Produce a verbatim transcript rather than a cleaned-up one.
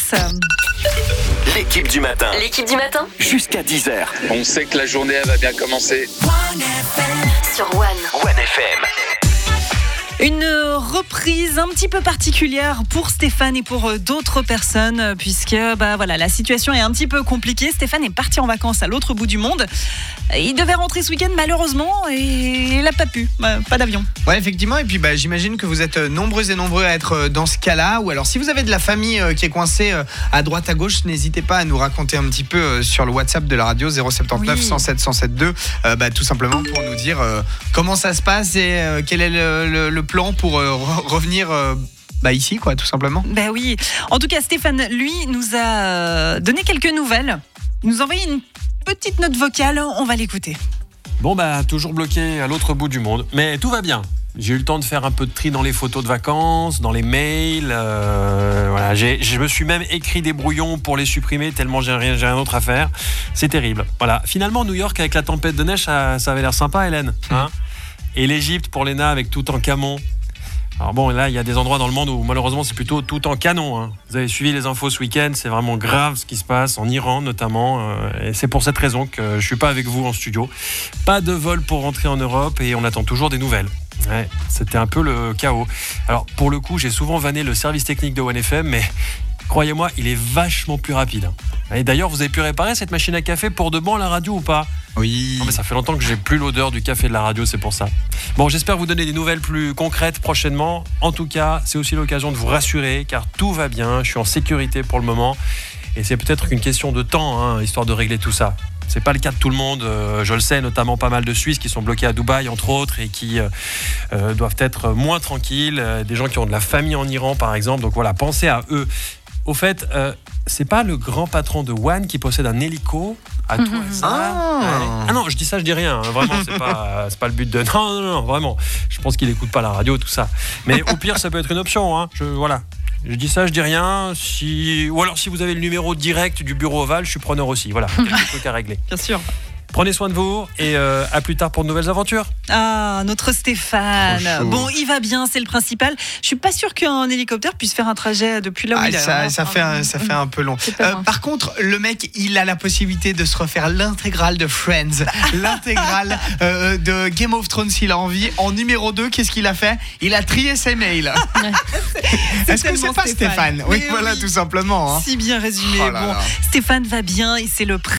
vacances. L'équipe du matin. L'équipe du matin Jusqu'à dix heures. On sait que la journée elle va bien commencer. sur One. One F M. Une reprise un petit peu particulière pour Stéphane et pour d'autres personnes, puisque bah voilà, la situation est un petit peu compliquée. Stéphane est parti en vacances à l'autre bout du monde. Il devait rentrer ce week-end malheureusement et il n'a pas pu, pas d'avion. Ouais, effectivement, et puis bah, j'imagine que vous êtes nombreux et nombreux à être dans ce cas-là, ou alors si vous avez de la famille qui est coincée à droite à gauche, n'hésitez pas à nous raconter un petit peu sur le WhatsApp de la radio zéro sept neuf Oui. cent sept cent sept deux, euh, bah, tout simplement pour nous dire euh, comment ça se passe et euh, quel est le, le, le plan pour euh, re- revenir euh, bah, ici, quoi, tout simplement. Ben oui. En tout cas, Stéphane, lui, nous a euh, donné quelques nouvelles. Il nous a envoyé une petite note vocale. On va l'écouter. Bon bah toujours bloqué à l'autre bout du monde, mais tout va bien. J'ai eu le temps de faire un peu de tri dans les photos de vacances, dans les mails. Euh, voilà, j'ai, je me suis même écrit des brouillons pour les supprimer tellement j'ai rien, j'ai rien d'autre à faire. C'est terrible. Voilà. Finalement, New York avec la tempête de neige, ça, ça avait l'air sympa, Hélène. Hein Et l'Égypte pour Léna avec tout en camon. Alors bon, là, il y a des endroits dans le monde où malheureusement c'est plutôt tout en canon. Hein. Vous avez suivi les infos ce week-end, c'est vraiment grave ce qui se passe en Iran notamment. Euh, et c'est pour cette raison que je suis pas avec vous en studio. Pas de vol pour rentrer en Europe et on attend toujours des nouvelles. Ouais, c'était un peu le chaos. Alors pour le coup, j'ai souvent vanné le service technique de One F M, mais croyez-moi, il est vachement plus rapide. Et d'ailleurs, vous avez pu réparer cette machine à café pour de bon à la radio ou pas ? Oui. Non mais ça fait longtemps que j'ai plus l'odeur du café de la radio, c'est pour ça. Bon, j'espère vous donner des nouvelles plus concrètes prochainement. En tout cas, c'est aussi l'occasion de vous rassurer car tout va bien, je suis en sécurité pour le moment et c'est peut-être qu'une question de temps, hein, histoire de régler tout ça. C'est pas le cas de tout le monde, euh, je le sais, notamment pas mal de Suisses qui sont bloqués à Dubaï entre autres et qui euh, euh, doivent être moins tranquilles, euh, des gens qui ont de la famille en Iran par exemple, donc voilà, pensez à eux. Au fait, euh, c'est pas le grand patron de One qui possède un hélico à tout hasard. Ah. Ouais. Ah non, je dis ça, je dis rien. Hein. Vraiment, c'est pas, c'est pas le but de. Non, non, non, vraiment. Je pense qu'il écoute pas la radio, tout ça. Mais au pire, ça peut être une option. Hein. Je, voilà. Je dis ça, je dis rien. Si... Ou alors, si vous avez le numéro direct du bureau ovale, je suis preneur aussi. Voilà, quelques trucs à régler. Bien sûr. Prenez soin de vous et euh, à plus tard pour de nouvelles aventures. Ah, notre Stéphane. Trop chaud. Bon, il va bien, c'est le principal. Je suis pas sûre qu'un hélicoptère puisse faire un trajet depuis là où Ah, il est. ça, hein. ça, fait un, ça fait un peu long. C'est pas Euh, loin. par contre, le mec, il a la possibilité de se refaire l'intégrale de Friends, l'intégrale euh, de Game of Thrones s'il a envie. En numéro deux, qu'est-ce qu'il a fait ? Il a trié ses mails. Est-ce que c'est tellement pas Stéphane, Stéphane. Oui, Mais voilà, oui. tout simplement. Hein. Si bien résumé. Oh là Bon, là. Stéphane va bien et c'est le